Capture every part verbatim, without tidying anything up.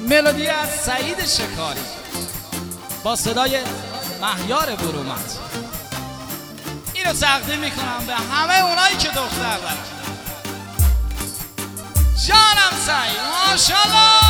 ملودی از سعید شکاری با صدای مهیار برومند. اینو تقدیم میکنم به همه اونایی که دختر دارن. جانم سعید ماشاءالله.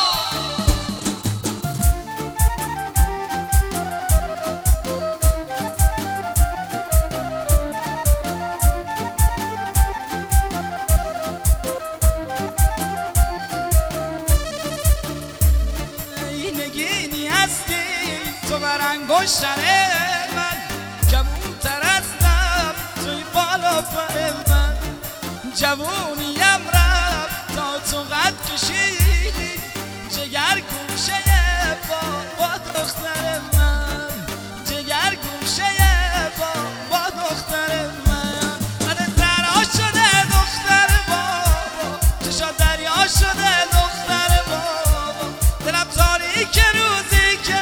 تو بر انگشتر من کبوتر هستم توی بالا پر من، جوونیم رفت تا تو قد کشیدی جگر گوشه با با دختر من، جگر گوشه با با دختر من. من دریا شده دختر بابا، چشا دریا شده دختر بابا، دلم تاریک روزی که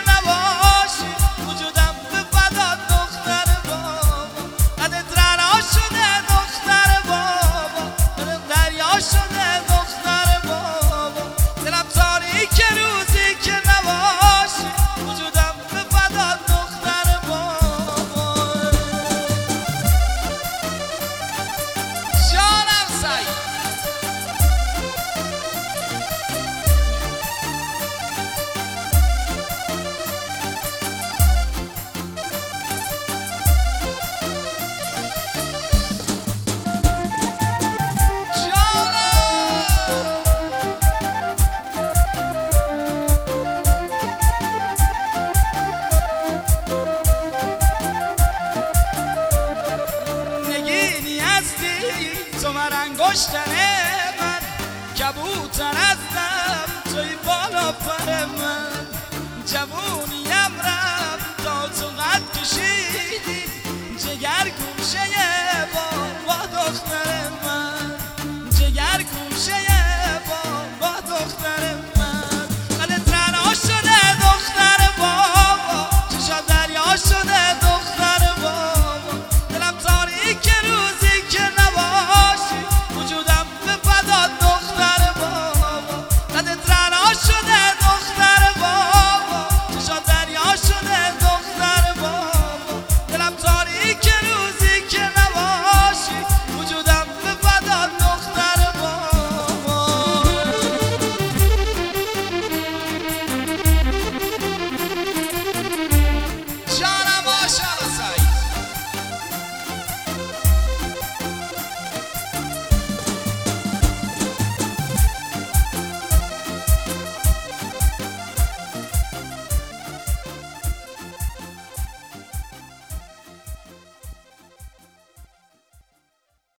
تو بر انگشتر من کبوتر هستم توی بالا پر من، جوونیم رفت تا تو قد کشیدی جگر گوشه